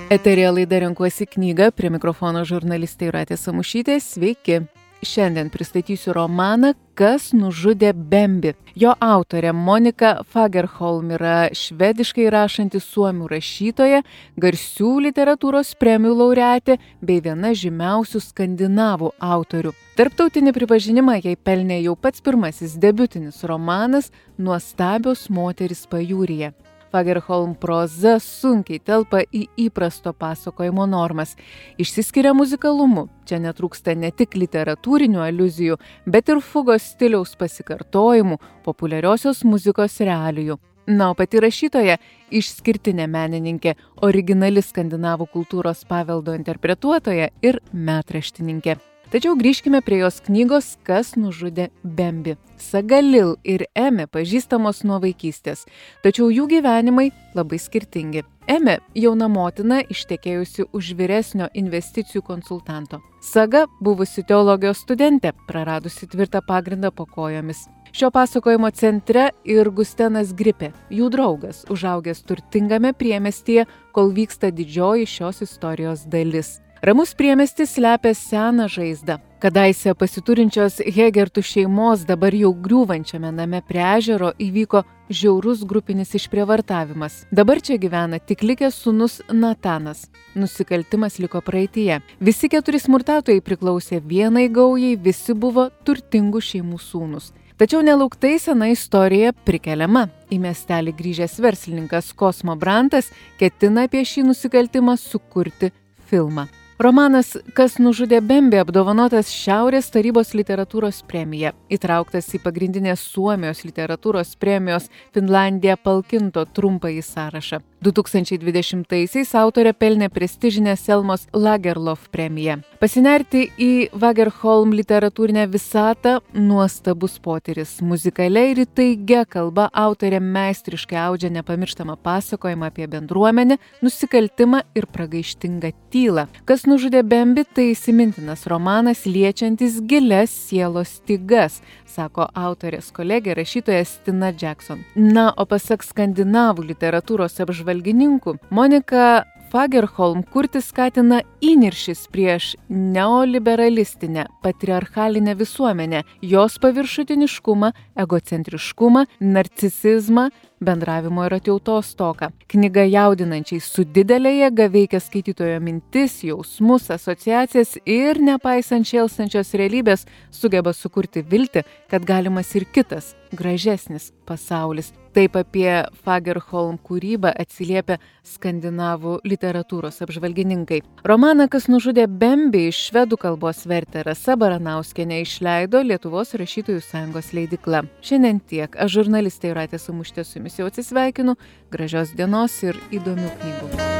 Eteryje laida Renkuosi knygą, prie mikrofono žurnalistė Jūratė Samušytė. Sveiki! Šiandien pristatysiu romaną Kas nužudė Bembi. Jo autorė Monika Fagerholm yra švediškai rašanti suomių rašytoja, garsių literatūros premijų laureatė bei viena žymiausių skandinavų autorių. Tarptautinį pripažinimą jai pelnė jau pats pirmasis debiutinis romanas Nuostabios moterys pajūryje. Fagerholm proza sunkiai telpa į įprasto pasakojimo normas. Išsiskiria muzikalumu. Čia netrūksta ne tik literatūrinių aliuzijų, bet ir fugos stiliaus pasikartojimų, populiariosios muzikos realijų. Na, o pati rašytoja – išskirtinė menininkė, originali skandinavų kultūros paveldo interpretuotoja ir metraštininkė. Tačiau grįžkime prie jos knygos Kas nužudė Bembi. Saga Lil ir Eme pažįstamos nuo vaikystės, tačiau jų gyvenimai labai skirtingi. Eme jauna motina ištekėjusi už vyresnio investicijų konsultanto. Saga buvusi teologijos studentė, praradusi tvirtą pagrindą po kojomis. Šio pasakojimo centre ir Gustenas Gripė, jų draugas, užaugęs turtingame priemiestyje, kol vyksta didžioji šios istorijos dalis. Ramus priemiestis slepia seną žaizdą. Kadaise pasiturinčios Hegertų šeimos dabar jau griūvančiame name prie ežero įvyko žiaurus grupinis išprievartavimas. Dabar čia gyvena tik likęs sūnus Natanas. Nusikaltimas liko praeityje. Visi 4 smurtautojai priklausė vienai gaujai, visi buvo turtingų šeimų sūnus. Tačiau nelauktai sena istorija prikeliama. Į miestelį grįžęs verslininkas Kosmo Brantas ketina apie šį nusikaltimą sukurti filmą. Romanas Kas nužudė Bembi apdovanotas Šiaurės tarybos literatūros premija, įtrauktas į pagrindinės Suomijos literatūros premijos Finlandija Palkinto trumpąjį sąrašą. 2020-aisiais autorė pelnė prestižinę Selmos Lagerlof premiją. Pasinerti į Fagerholm literatūrinę visatą nuostabus potyris. Muzikalia ir įtaigia kalba autorė meistriškai audžia nepamirštamą pasakojimą apie bendruomenę, nusikaltimą ir pragaištingą tylą. Kas nužudė Bembi tai įsimintinas romanas liečiantis gilias sielos stygas, sako autorės kolegė rašytoja Stina Jackson. Na, o pasak skandinavų literatūros apžvalgininkų, Monika Fagerholm kurti skatina įniršis prieš neoliberalistinę, patriarchalinę visuomenę, jos paviršutiniškumą, egocentriškumą, narcisizmą, bendravimo ir atjautos stoką. Knyga jaudinančiai su didelė jėga veikia skaitytojo mintis, jausmus, asociacijas ir nepaisant šėlstančios realybės sugeba sukurti viltį, kad galimas ir kitas, gražesnis pasaulis. Taip apie Fagerholm kūrybą atsiliepia skandinavų literatūros apžvalgininkai. Romaną Kas nužudė Bembi iš švedų kalbos vertė Rasa Baranauskienė, išleido Lietuvos rašytojų sąjungos leidykla. Šiandien tiek. Aš žurnalistė Jūratė Samušytė su jumis jau atsisveikinu. Gražios dienos ir įdomių knygų.